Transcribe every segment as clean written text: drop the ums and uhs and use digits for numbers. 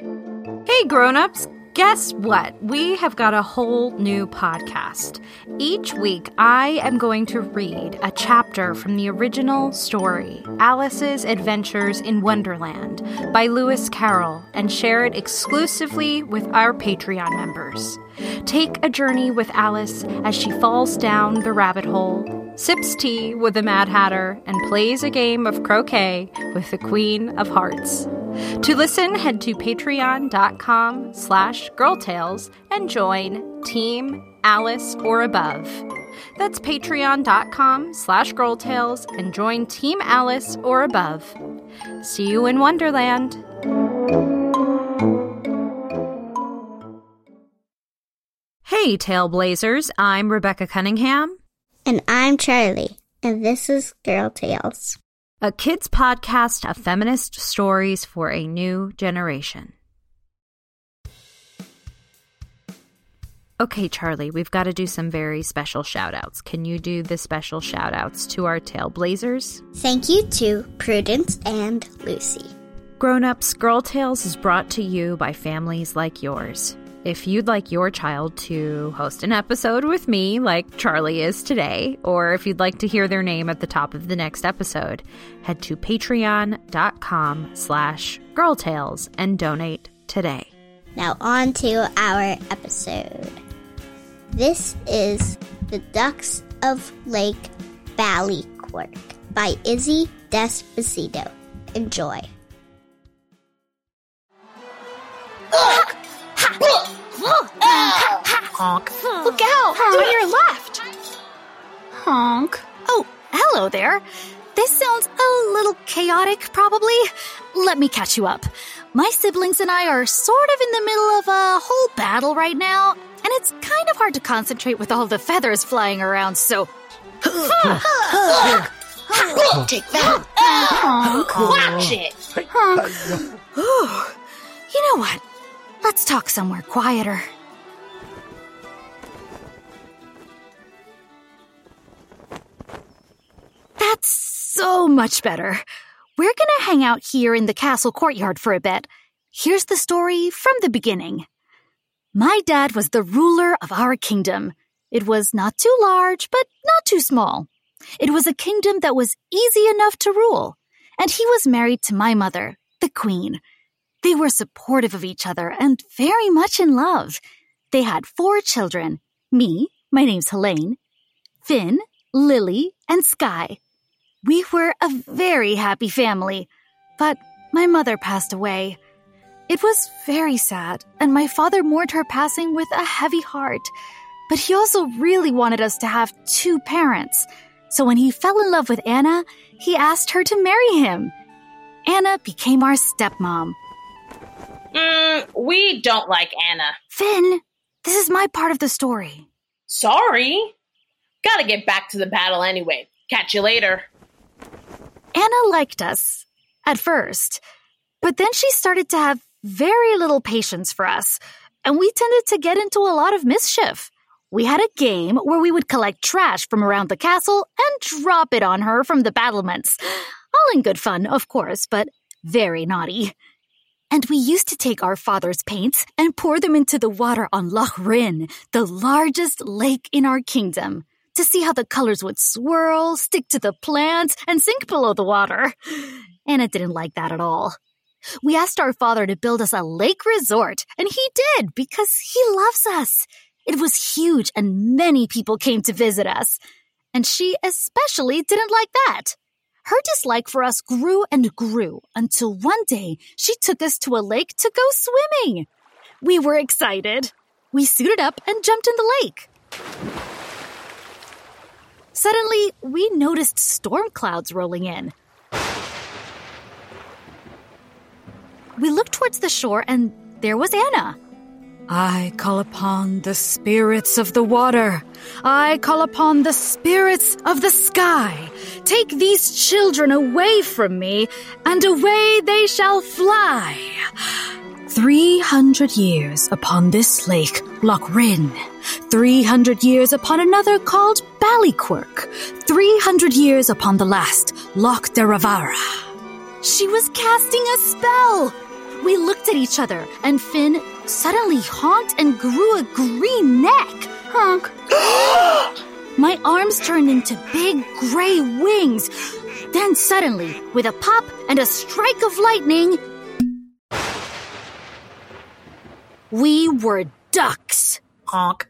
Hey grown-ups, guess what? We have got a whole new podcast. Each week, I am going to read a chapter from the original story, Alice's Adventures in Wonderland, by Lewis Carroll, and share it exclusively with our Patreon members. Take a journey with Alice as she falls down the rabbit hole, sips tea with the Mad Hatter, and plays a game of croquet with the Queen of Hearts. To listen, head to patreon.com/girltales and join Team Alice or Above. That's patreon.com/girltales and join Team Alice or Above. See you in Wonderland. Hey, Tailblazers, I'm Rebecca Cunningham. And I'm Charlie, and this is Girl Tales, a kids' podcast of feminist stories for a new generation. Okay, Charlie, we've got to do some very special shout-outs. Can you do the special shout-outs to our Tailblazers? Thank you to Prudence and Lucy. Grown-ups, Girl Tales is brought to you by families like yours. If you'd like your child to host an episode with me, like Charlie is today, or if you'd like to hear their name at the top of the next episode, head to patreon.com/girltales and donate today. Now on to our episode. This is The Ducks of Lake Ballyquirk by Izzy Despacito. Enjoy. Honk. Look out! To your left! Honk. Oh, hello there. This sounds a little chaotic, probably. Let me catch you up. My siblings and I are sort of in the middle of a whole battle right now, and it's kind of hard to concentrate with all the feathers flying around, so... Take that. Honk. Watch it. You know what? Let's talk somewhere quieter. That's so much better. We're gonna hang out here in the castle courtyard for a bit. Here's the story from the beginning. My dad was the ruler of our kingdom. It was not too large, but not too small. It was a kingdom that was easy enough to rule. And he was married to my mother, the queen. They were supportive of each other and very much in love. They had 4 children. Me, my name's Helene, Finn, Lily, and Sky. We were a very happy family, but my mother passed away. It was very sad, and my father mourned her passing with a heavy heart. But he also really wanted us to have 2 parents. So when he fell in love with Anna, he asked her to marry him. Anna became our stepmom. We don't like Anna. Finn, this is my part of the story. Sorry. Gotta get back to the battle anyway. Catch you later. Anna liked us, at first, but then she started to have very little patience for us, and we tended to get into a lot of mischief. We had a game where we would collect trash from around the castle and drop it on her from the battlements. All in good fun, of course, but very naughty. And we used to take our father's paints and pour them into the water on Loch Rinn, the largest lake in our kingdom, to see how the colors would swirl, stick to the plants, and sink below the water. Anna didn't like that at all. We asked our father to build us a lake resort, and he did because he loves us. It was huge, and many people came to visit us. And she especially didn't like that. Her dislike for us grew and grew until one day she took us to a lake to go swimming. We were excited. We suited up and jumped in the lake. Suddenly, we noticed storm clouds rolling in. We looked towards the shore, and there was Anna. I call upon the spirits of the water. I call upon the spirits of the sky. Take these children away from me, and away they shall fly. 300 years upon this lake, Loch Rinn. 300 years upon another called Ballyquirk. 300 years upon the last, Loch Deravara. She was casting a spell. We looked at each other, and Finn suddenly honked and grew a green neck. Honk. My arms turned into big gray wings. Then suddenly, with a pop and a strike of lightning, we were ducks. Honk.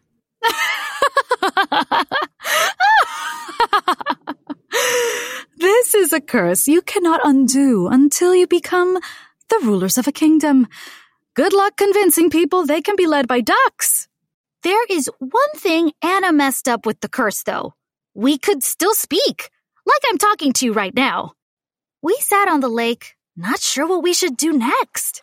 This is a curse you cannot undo until you become the rulers of a kingdom. Good luck convincing people they can be led by ducks. There is one thing Anna messed up with the curse, though. We could still speak, like I'm talking to you right now. We sat on the lake, not sure what we should do next.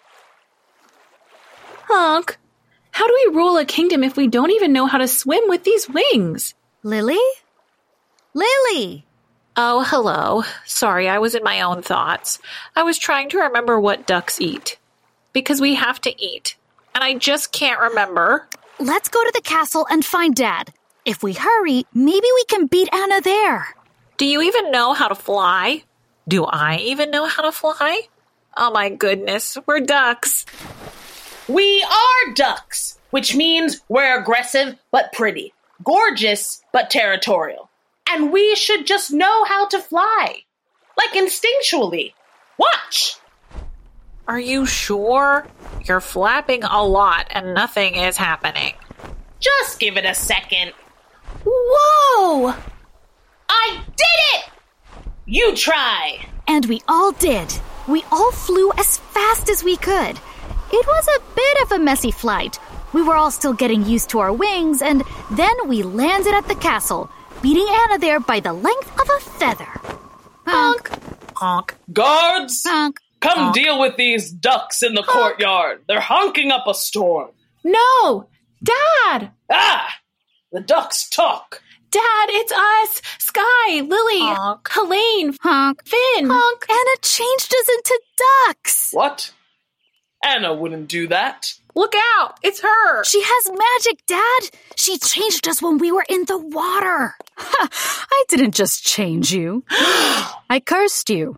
Honk. How do we rule a kingdom if we don't even know how to swim with these wings? Lily? Lily! Oh, hello. Sorry, I was in my own thoughts. I was trying to remember what ducks eat. Because we have to eat. And I just can't remember. Let's go to the castle and find Dad. If we hurry, maybe we can beat Anna there. Do you even know how to fly? Do I even know how to fly? Oh my goodness, we're ducks. We are ducks, which means we're aggressive but pretty, gorgeous but territorial. And we should just know how to fly, like instinctually. Watch! Are you sure? You're flapping a lot and nothing is happening. Just give it a second. Whoa! I did it! You try. And we all did. We all flew as fast as we could. It was a bit of a messy flight. We were all still getting used to our wings, and then we landed at the castle, beating Anna there by the length of a feather. Honk. Honk. Guards! Honk. Come deal with these ducks in the courtyard. They're honking up a storm. No! Dad! Ah! The ducks talk. Dad, it's us! Sky, Lily, Honk. Helene, Honk. Finn. Honk. Anna changed us into ducks. What? Anna wouldn't do that. Look out! It's her! She has magic, Dad. She changed us when we were in the water. I didn't just change you. I cursed you.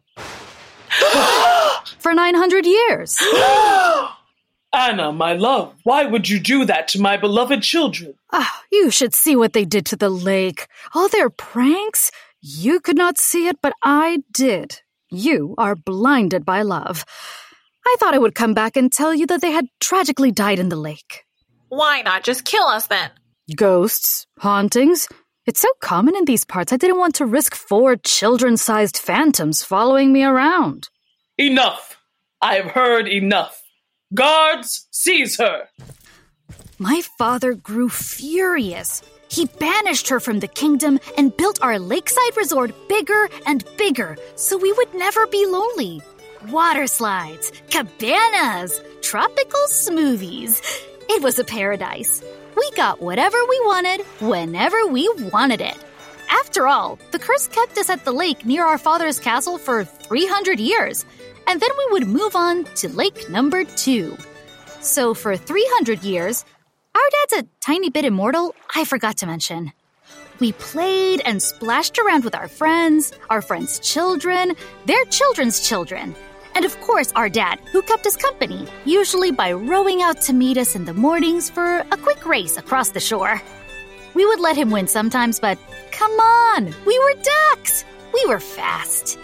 For 900 years. Anna, my love, why would you do that to my beloved children? You should see what they did to the lake. All their pranks. You could not see it, but I did. You are blinded by love. I thought I would come back and tell you that they had tragically died in the lake. Why not just kill us then? Ghosts, hauntings. It's so common in these parts, I didn't want to risk 4 children-sized phantoms following me around. Enough! I have heard enough. Guards, seize her! My father grew furious. He banished her from the kingdom and built our lakeside resort bigger and bigger so we would never be lonely. Water slides, cabanas, tropical smoothies. It was a paradise. We got whatever we wanted, whenever we wanted it. After all, the curse kept us at the lake near our father's castle for 300 years, and then we would move on to lake number 2. So for 300 years, our dad's a tiny bit immortal, I forgot to mention. We played and splashed around with our friends' children, their children's children, and of course our dad, who kept us company, usually by rowing out to meet us in the mornings for a quick race across the shore. We would let him win sometimes, but come on, we were ducks! We were fast.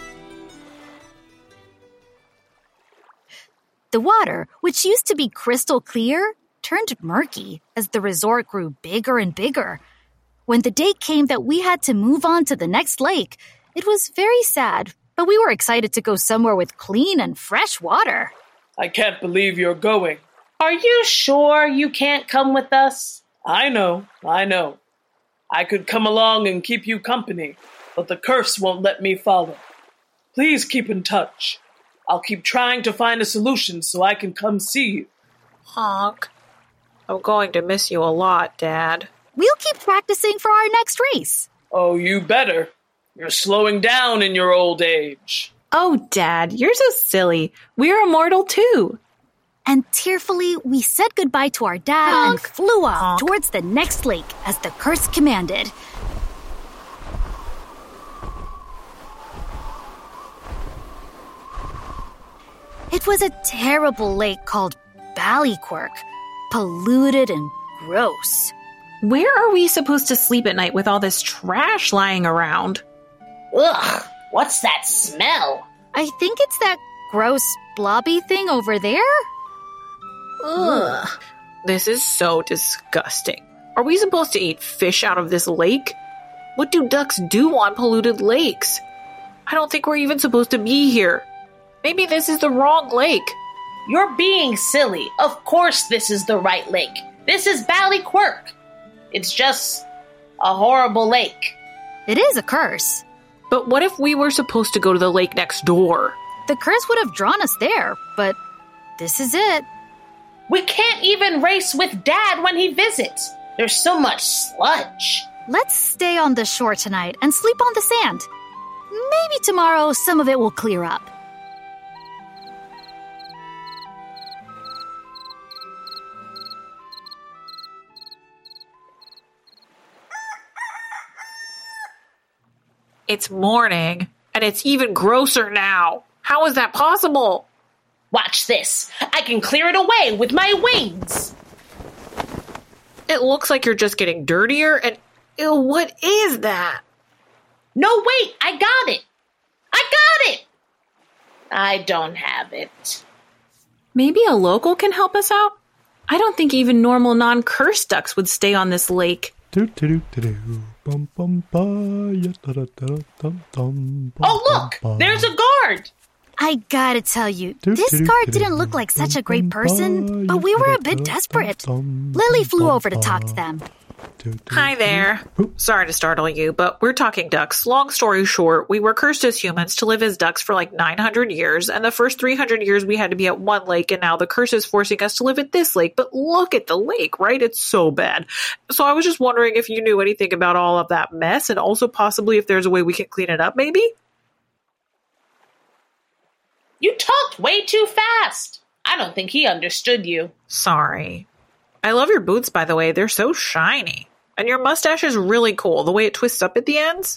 The water, which used to be crystal clear, turned murky as the resort grew bigger and bigger. When the day came that we had to move on to the next lake, it was very sad, but we were excited to go somewhere with clean and fresh water. I can't believe you're going. Are you sure you can't come with us? I know. I could come along and keep you company, but the curse won't let me follow. Please keep in touch. I'll keep trying to find a solution so I can come see you. Honk. I'm going to miss you a lot, Dad. We'll keep practicing for our next race. Oh, you better. You're slowing down in your old age. Oh, Dad, you're so silly. We're immortal too. And tearfully, we said goodbye to our dad Honk. and flew off Honk. towards the next lake as the curse commanded. It It was a terrible lake called Ballyquirk, polluted and gross. Where are we supposed to sleep at night with all this trash lying around? Ugh, what's that smell? I think it's that gross blobby thing over there. Ugh. This is so disgusting. Are we supposed to eat fish out of this lake? What do ducks do on polluted lakes? I don't think we're even supposed to be here. Maybe this is the wrong lake. You're being silly. Of course this is the right lake. This is Ballyquirk. It's just a horrible lake. It is a curse. But what if we were supposed to go to the lake next door? The curse would have drawn us there, but this is it. We can't even race with Dad when he visits. There's so much sludge. Let's stay on the shore tonight and sleep on the sand. Maybe tomorrow some of it will clear up. It's morning, and it's even grosser now. How is that possible? Watch this. I can clear it away with my wings. It looks like you're just getting dirtier, and ew, what is that? No, wait, I got it. I don't have it. Maybe a local can help us out? I don't think even normal non-cursed ducks would stay on this lake. Oh, look! There's a guard! I gotta tell you, this guard didn't look like such a great person, but we were a bit desperate. Lily flew over to talk to them. Hi there. Sorry to startle you, but we're talking ducks. Long story short, we were cursed as humans to live as ducks for like 900 years, and the first 300 years we had to be at one lake, and now the curse is forcing us to live at this lake. But look at the lake, right? It's so bad. So I was just wondering if you knew anything about all of that mess, and also possibly if there's a way we can clean it up, maybe? You talked way too fast. I don't think he understood you. Sorry. I love your boots, by the way. They're so shiny. And your mustache is really cool, the way it twists up at the ends.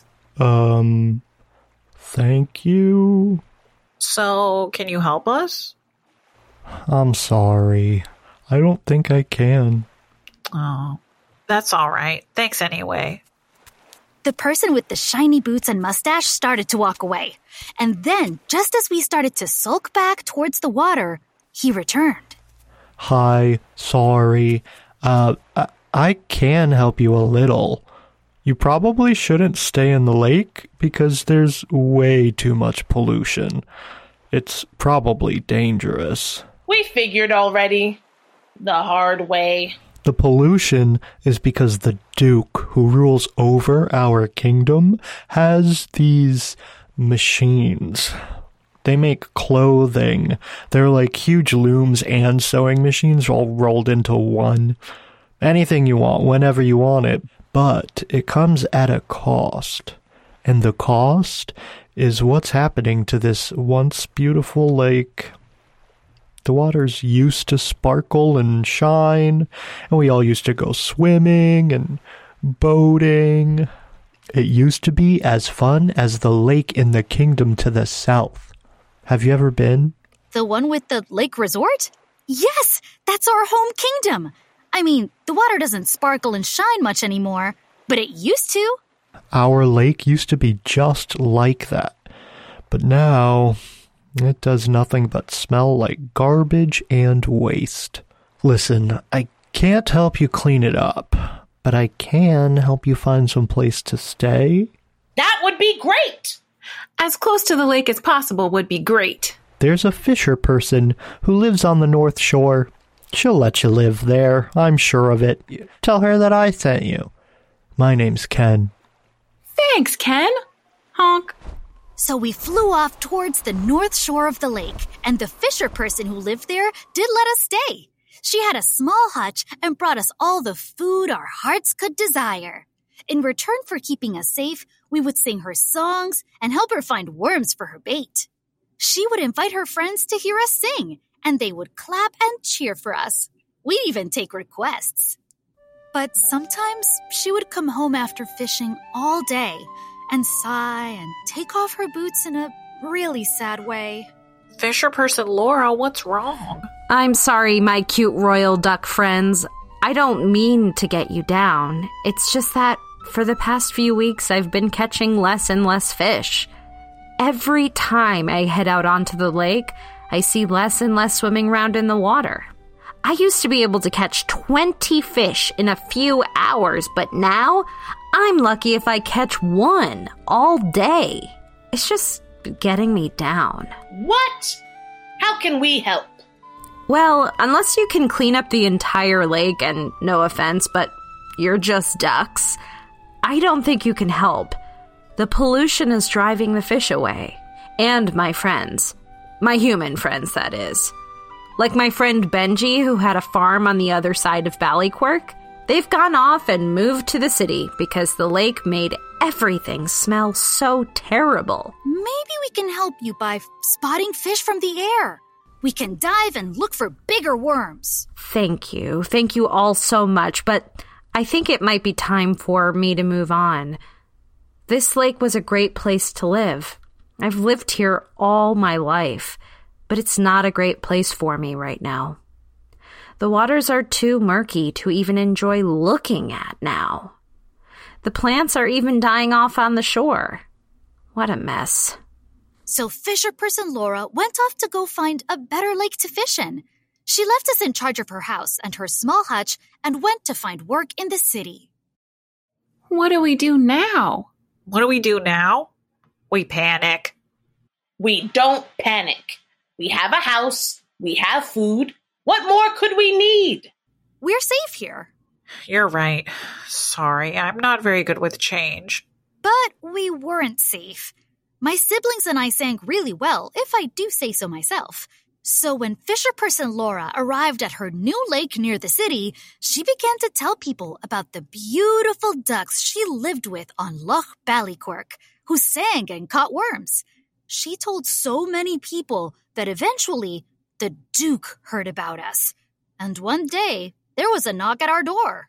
Thank you. So, can you help us? I'm sorry. I don't think I can. Oh, that's all right. Thanks anyway. The person with the shiny boots and mustache started to walk away. And then, just as we started to sulk back towards the water, he returned. Hi, sorry. I can help you a little. You probably shouldn't stay in the lake because there's way too much pollution. It's probably dangerous. We figured already. The hard way. The pollution is because the Duke, who rules over our kingdom, has these machines. They make clothing. They're like huge looms and sewing machines all rolled into one. Anything you want, whenever you want it. But it comes at a cost. And the cost is what's happening to this once beautiful lake. The waters used to sparkle and shine, and we all used to go swimming and boating. It used to be as fun as the lake in the kingdom to the south. Have you ever been? The one with the lake resort? Yes, that's our home kingdom. I mean, the water doesn't sparkle and shine much anymore, but it used to. Our lake used to be just like that. But now, it does nothing but smell like garbage and waste. Listen, I can't help you clean it up, but I can help you find some place to stay. That would be great! As close to the lake as possible would be great. There's a fisher person who lives on the North Shore. She'll let you live there, I'm sure of it. Tell her that I sent you. My name's Ken. Thanks, Ken. Honk. So we flew off towards the north shore of the lake, and the fisher person who lived there did let us stay. She had a small hutch and brought us all the food our hearts could desire. In return for keeping us safe, we would sing her songs and help her find worms for her bait. She would invite her friends to hear us sing, and they would clap and cheer for us. We'd even take requests. But sometimes she would come home after fishing all day and sigh and take off her boots in a really sad way. Fisher person Laura, what's wrong? I'm sorry, my cute royal duck friends. I don't mean to get you down. It's just that for the past few weeks, I've been catching less and less fish. Every time I head out onto the lake, I see less and less swimming around in the water. I used to be able to catch 20 fish in a few hours, but now I'm lucky if I catch one all day. It's just getting me down. What? How can we help? Well, unless you can clean up the entire lake, and no offense, but you're just ducks, I don't think you can help. The pollution is driving the fish away. And my friends. My human friends, that is. Like my friend Benji, who had a farm on the other side of Ballyquirk. They've gone off and moved to the city because the lake made everything smell so terrible. Maybe we can help you by spotting fish from the air. We can dive and look for bigger worms. Thank you. Thank you all so much, but I think it might be time for me to move on. This lake was a great place to live. I've lived here all my life, but it's not a great place for me right now. The waters are too murky to even enjoy looking at now. The plants are even dying off on the shore. What a mess. So Fisher person Laura went off to go find a better lake to fish in. She left us in charge of her house and her small hutch and went to find work in the city. What do we do now? What do we do now? We panic. We don't panic. We have a house. We have food. What more could we need? We're safe here. You're right. Sorry, I'm not very good with change. But we weren't safe. My siblings and I sang really well, if I do say so myself. So when Fisher person Laura arrived at her new lake near the city, she began to tell people about the beautiful ducks she lived with on Loch Ballyquirk, who sang and caught worms. She told so many people that eventually the Duke heard about us. And one day, there was a knock at our door.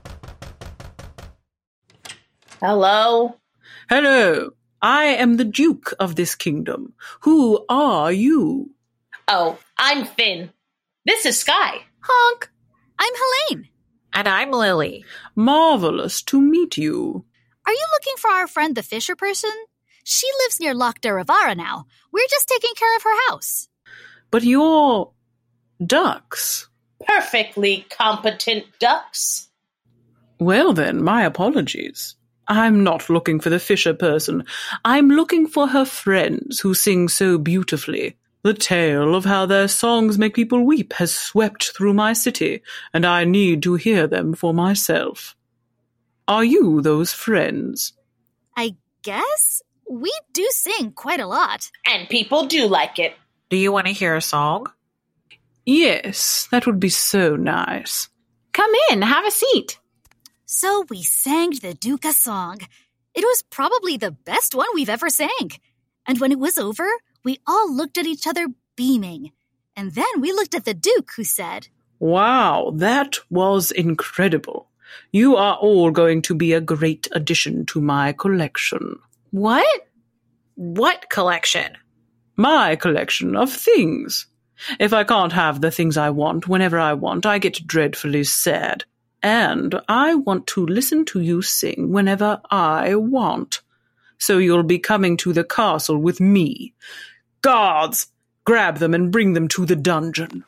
Hello? Hello. I am the Duke of this kingdom. Who are you? Oh, I'm Finn. This is Sky. Honk! I'm Helene. And I'm Lily. Marvelous to meet you. Are you looking for our friend the Fisher person? She lives near Loch Derivara now. We're just taking care of her house. But you're ducks. Perfectly competent ducks. Well then, my apologies. I'm not looking for the Fisher person. I'm looking for her friends who sing so beautifully. The tale of how their songs make people weep has swept through my city, and I need to hear them for myself. Are you those friends? I guess we do sing quite a lot. And people do like it. Do you want to hear a song? Yes, that would be so nice. Come in, have a seat. So we sang the Duke a song. It was probably the best one we've ever sang. And when it was over, we all looked at each other beaming. And then we looked at the Duke, who said, Wow, that was incredible. You are all going to be a great addition to my collection. What? What collection? My collection of things. If I can't have the things I want whenever I want, I get dreadfully sad. And I want to listen to you sing whenever I want. So you'll be coming to the castle with me. Guards, grab them and bring them to the dungeon.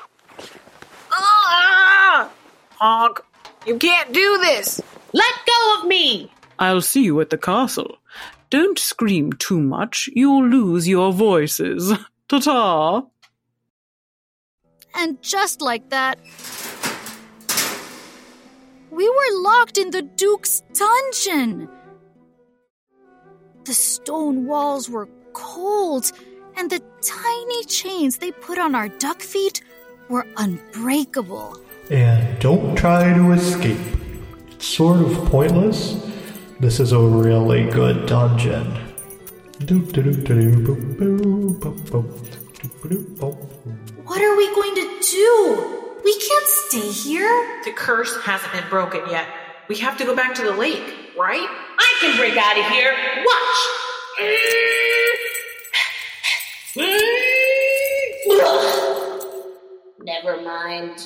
Ah! Honk, you can't do this. Let go of me. I'll see you at the castle. Don't scream too much. You'll lose your voices. Ta-ta. And just like that, we were locked in the Duke's dungeon. The stone walls were cold, and the tiny chains they put on our duck feet were unbreakable. And don't try to escape. It's sort of pointless. This is a really good dungeon. What are we going to do? We can't stay here. The curse hasn't been broken yet. We have to go back to the lake, right? I can break out of here. Watch. Never mind.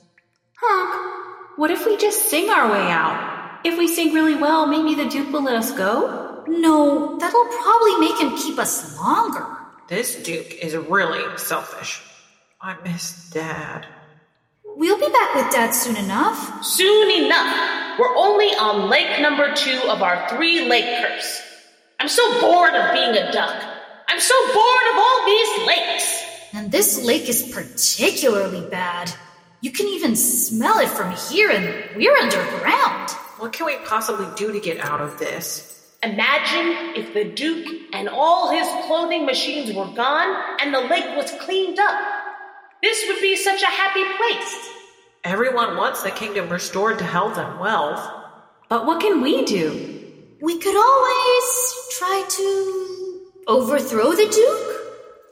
Honk, what if we just sing our way out? If we sing really well, maybe the Duke will let us go? No, that'll probably make him keep us longer. This Duke is really selfish. I miss Dad. We'll be back with Dad soon enough. Soon enough. We're only on lake number 2 of our 3-lake curse. I'm so bored of being a duck. I'm so bored of all these lakes. And this lake is particularly bad. You can even smell it from here, and we're underground. What can we possibly do to get out of this? Imagine if the Duke and all his clothing machines were gone and the lake was cleaned up. This would be such a happy place. Everyone wants the kingdom restored to health and wealth. But what can we do? We could always try to overthrow the Duke.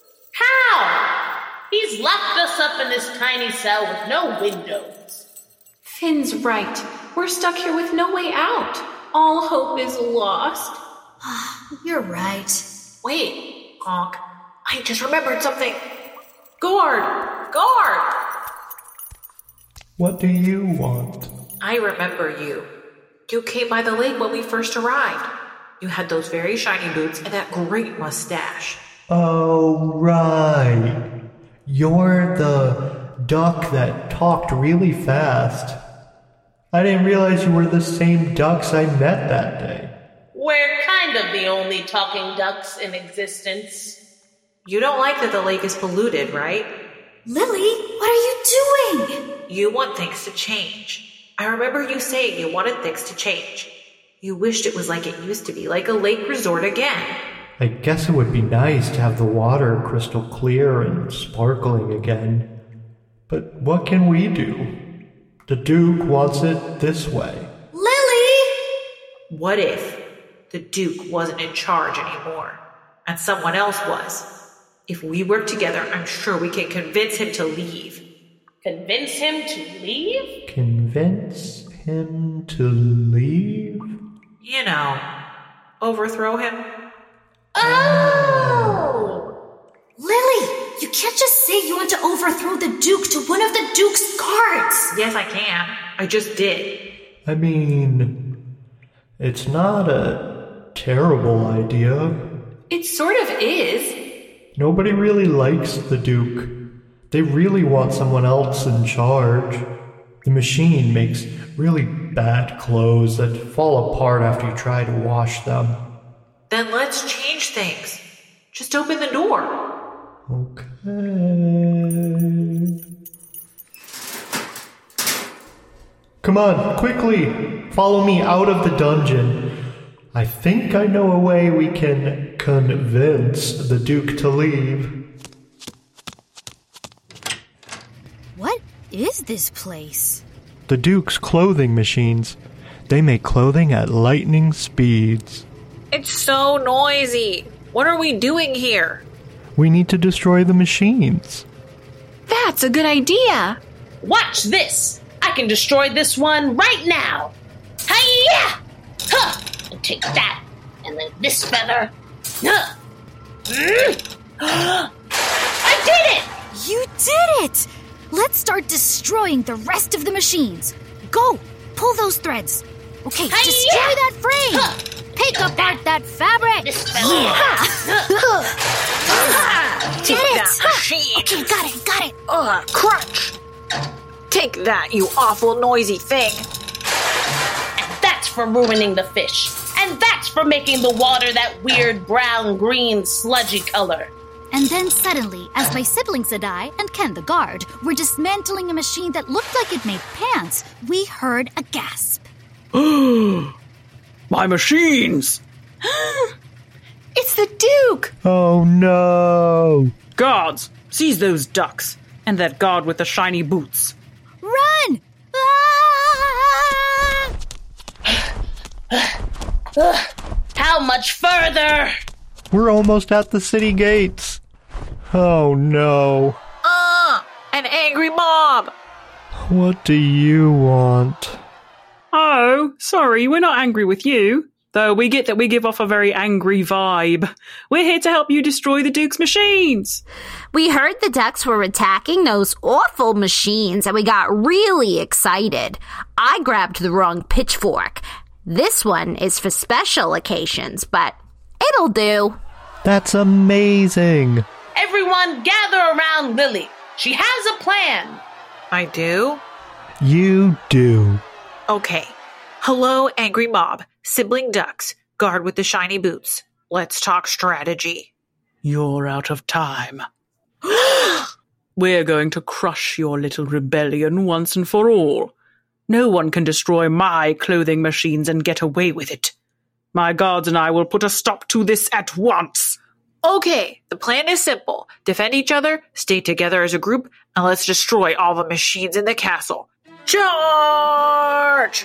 How? He's locked us up in this tiny cell with no windows. Finn's right. We're stuck here with no way out. All hope is lost. You're right. Wait, Honk. I just remembered something. Guard! Guard! What do you want? I remember you. You came by the lake when we first arrived. You had those very shiny boots and that great mustache. Oh, right. You're the duck that talked really fast. I didn't realize you were the same ducks I met that day. We're kind of the only talking ducks in existence. You don't like that the lake is polluted, right? Lily, what are you doing? You want things to change. I remember you saying you wanted things to change. You wished it was like it used to be, like a lake resort again. I guess it would be nice to have the water crystal clear and sparkling again. But what can we do? The Duke wants it this way. Lily! What if the Duke wasn't in charge anymore, and someone else was? If we work together, I'm sure we can convince him to leave. Convince him to leave? Convince him to leave? You know, overthrow him. Oh! Lily, you can't just say you want to overthrow the Duke to one of the Duke's guards. Yes, I can. I just did. I mean, it's not a terrible idea. It sort of is. Nobody really likes the Duke. They really want someone else in charge. The machine makes really bad clothes that fall apart after you try to wash them. Then let's change things. Just open the door. Okay. Come on, quickly! Follow me out of the dungeon. I think I know a way we can convince the Duke to leave. What is this place? The Duke's clothing machines. They make clothing at lightning speeds. It's so noisy. What are we doing here? We need to destroy the machines. That's a good idea. Watch this! I can destroy this one right now! Hi-ya! Huh! And take that, and then this feather. Huh! I did it! You did it! Let's start destroying the rest of the machines. Go! Pull those threads. Okay, Hi-ya! destroy that frame! Huh! Pick apart that fabric! This feather. Get Take it! that machine. Okay, got it. Crunch. Take that, you awful noisy thing. And that's for ruining the fish. And that's for making the water that weird brown-green sludgy color. And then suddenly, as my siblings and I, and Ken the guard, were dismantling a machine that looked like it made pants, we heard a gasp. My machines! It's the Duke. Oh no! Guards, seize those ducks, and that guard with the shiny boots. Run! Ah! How much further? We're almost at the city gates. Oh no. An angry mob. What do you want? Oh, sorry, we're not angry with you. Though we get that we give off a very angry vibe. We're here to help you destroy the Duke's machines. We heard the ducks were attacking those awful machines and we got really excited. I grabbed the wrong pitchfork. This one is for special occasions, but it'll do. That's amazing. Everyone gather around Lily. She has a plan. I do? You do. Okay. Hello, angry mob. Sibling ducks. Guard with the shiny boots. Let's talk strategy. You're out of time. We're going to crush your little rebellion once and for all. No one can destroy my clothing machines and get away with it. My guards and I will put a stop to this at once. Okay, the plan is simple. Defend each other, stay together as a group, and let's destroy all the machines in the castle. Charge!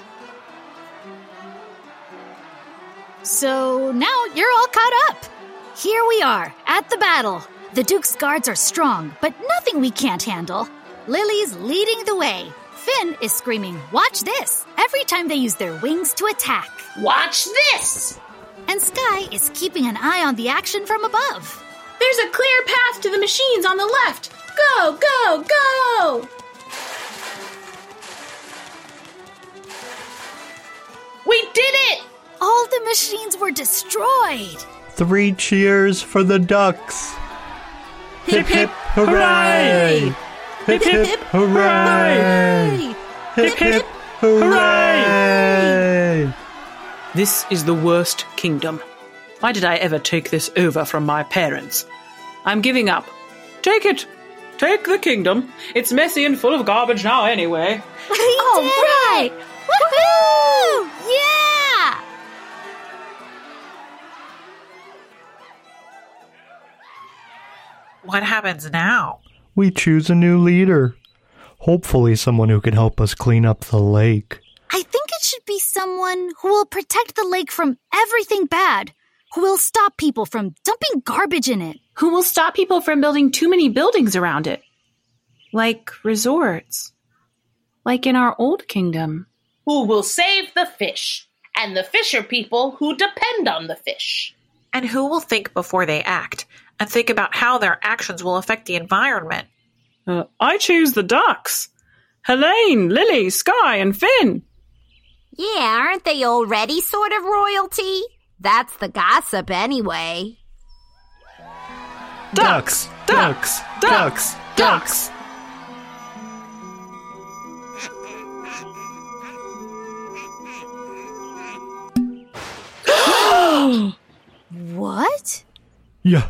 So now you're all caught up. Here we are, at the battle. The Duke's guards are strong, but nothing we can't handle. Lily's leading the way. Finn is screaming, "Watch this!" every time they use their wings to attack. Watch this! And Sky is keeping an eye on the action from above. There's a clear path to the machines on the left. Go, go, go! We did it! All the machines were destroyed. 3 cheers for the ducks. Hip, hip, hooray! Hip, hip, hooray! Hip, hip, hooray! This is the worst kingdom. Why did I ever take this over from my parents? I'm giving up. Take it. Take the kingdom. It's messy and full of garbage now anyway. We did it! Woohoo! Yeah! What happens now? We choose a new leader. Hopefully someone who can help us clean up the lake. I think it should be someone who will protect the lake from everything bad, who will stop people from dumping garbage in it. Who will stop people from building too many buildings around it? Like resorts. Like in our old kingdom. Who will save the fish, and the fisher people who depend on the fish. And who will think before they act, and think about how their actions will affect the environment. I choose the ducks. Helene, Lily, Sky, and Finn. Yeah, aren't they already sort of royalty? That's the gossip anyway. Ducks! Ducks! Ducks! Ducks! What? Yeah.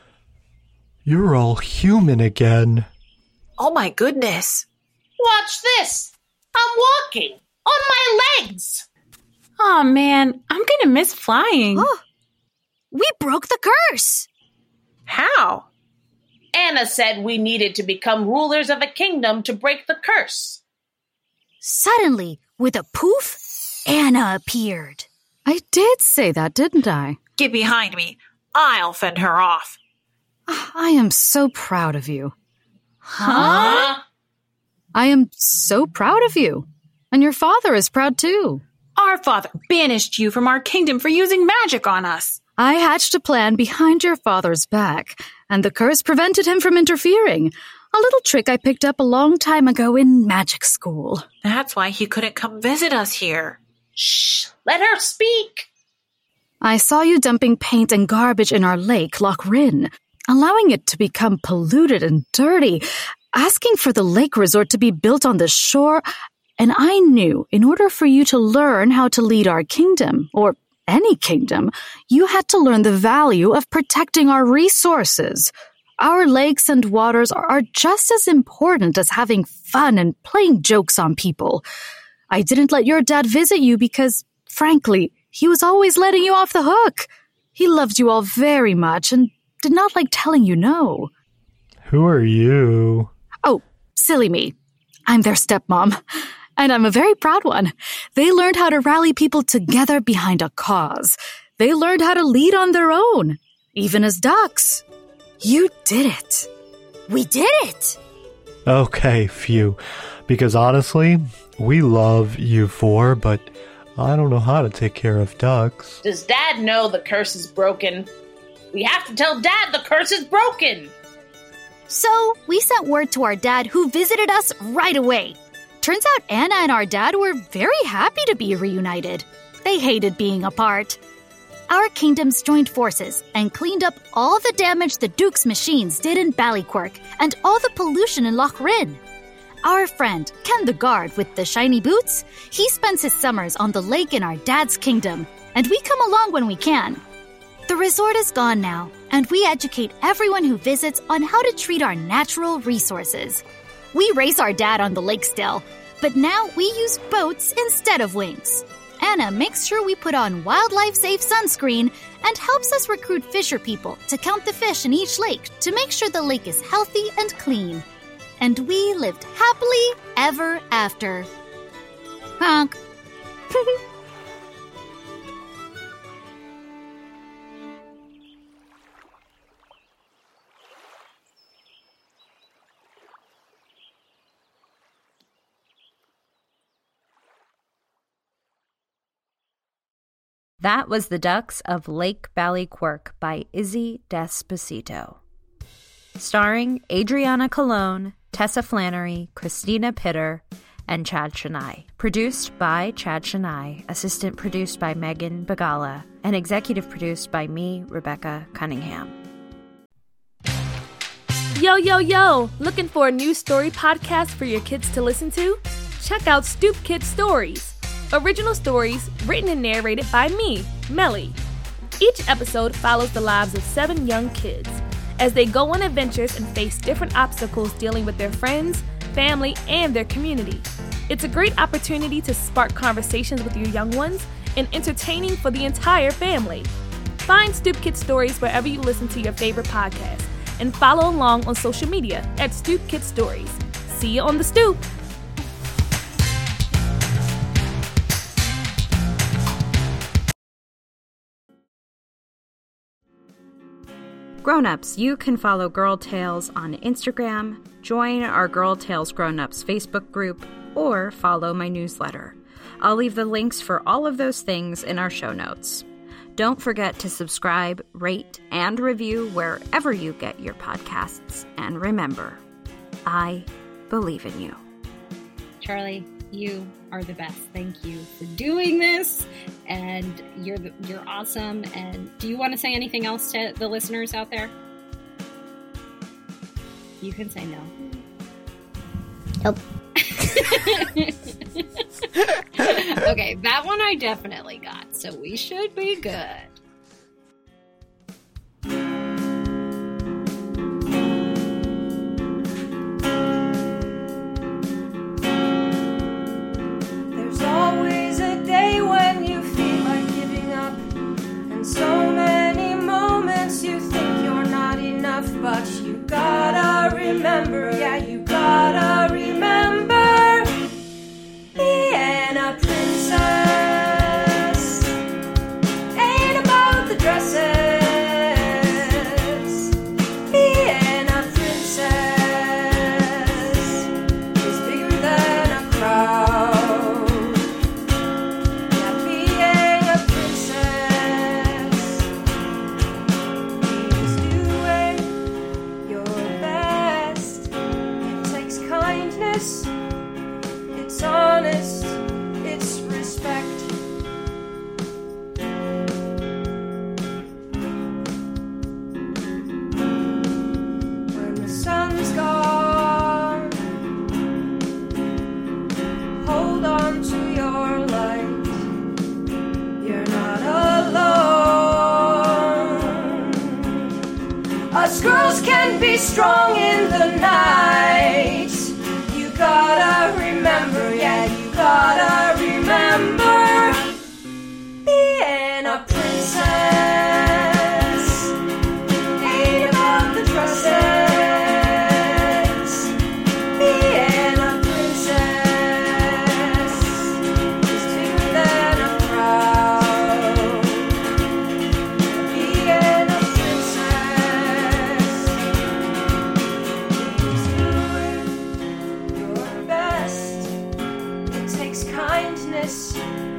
You're all human again. Oh my goodness. Watch this! I'm walking on my legs! Oh man, I'm gonna miss flying. Oh, we broke the curse. How? Anna said we needed to become rulers of a kingdom to break the curse. Suddenly, with a poof, Anna appeared. I did say that, didn't I? Get behind me. I'll fend her off. I am so proud of you. Huh? I am so proud of you. And your father is proud too. Our father banished you from our kingdom for using magic on us. I hatched a plan behind your father's back, and the curse prevented him from interfering. A little trick I picked up a long time ago in magic school. That's why he couldn't come visit us here. Shh! Let her speak! I saw you dumping paint and garbage in our lake, Loch Rin, allowing it to become polluted and dirty, asking for the lake resort to be built on the shore, and I knew in order for you to learn how to lead our kingdom, or any kingdom, you had to learn the value of protecting our resources. Our lakes and waters are just as important as having fun and playing jokes on people. I didn't let your dad visit you because, frankly, he was always letting you off the hook. He loved you all very much and did not like telling you no. Who are you? Oh, silly me. I'm their stepmom. And I'm a very proud one. They learned how to rally people together behind a cause. They learned how to lead on their own, even as ducks. You did it. We did it. Okay, phew. Because honestly, we love you four, but I don't know how to take care of ducks. Does Dad know the curse is broken? We have to tell Dad the curse is broken! So, we sent word to our dad, who visited us right away. Turns out Anna and our dad were very happy to be reunited. They hated being apart. Our kingdoms joined forces and cleaned up all the damage the Duke's machines did in Ballyquirk and all the pollution in Loch Rinn. Our friend, Ken the Guard with the shiny boots, he spends his summers on the lake in our dad's kingdom, and we come along when we can. The resort is gone now, and we educate everyone who visits on how to treat our natural resources. We race our dad on the lake still, but now we use boats instead of wings. Anna makes sure we put on wildlife-safe sunscreen and helps us recruit fisher people to count the fish in each lake to make sure the lake is healthy and clean. And we lived happily ever after. Honk. That was The Ducks of Lake Ballyquirk by Izzy Despacito. Starring Adriana Colon, Tessa Flannery, Christina Pitter, and Chad Chennai. Produced by Chad Chennai, assistant produced by Megan Bagala, and executive produced by me, Rebecca Cunningham. Yo, yo, yo! Looking for a new story podcast for your kids to listen to? Check out Stoop Kid Stories. Original stories written and narrated by me, Melly. Each episode follows the lives of 7 young kids as they go on adventures and face different obstacles dealing with their friends, family, and their community. It's a great opportunity to spark conversations with your young ones and entertaining for the entire family. Find Stoop Kid Stories wherever you listen to your favorite podcast and follow along on social media at Stoop Kid Stories. See you on the stoop! Grown-ups, you can follow Girl Tales on Instagram, join our Girl Tales Grown-ups Facebook group, or follow my newsletter. I'll leave the links for all of those things in our show notes. Don't forget to subscribe, rate, and review wherever you get your podcasts. And remember, I believe in you. Charlie, you are the best. Thank you for doing this, and you're awesome. And do you want to say anything else to the listeners out there? You can say no. Nope. Okay, that one I definitely got, so we should be good. There's always a day when you feel like giving up, and so many moments you think you're not enough, but you gotta remember, yeah, you gotta remember, being a princess ain't about the dresses. Being a princess is bigger than a crowd. Yeah, being a princess means doing your best. It takes kindness, it's honest, it's respect. When the sun's gone, hold on to your light. You're not alone. Us girls can be strong in the night. You gotta remember, yeah, you gotta remember, being a princess ain't about the dresses. Being a princess is bigger than a crowd. Being a princess means doing your best. It takes kindness,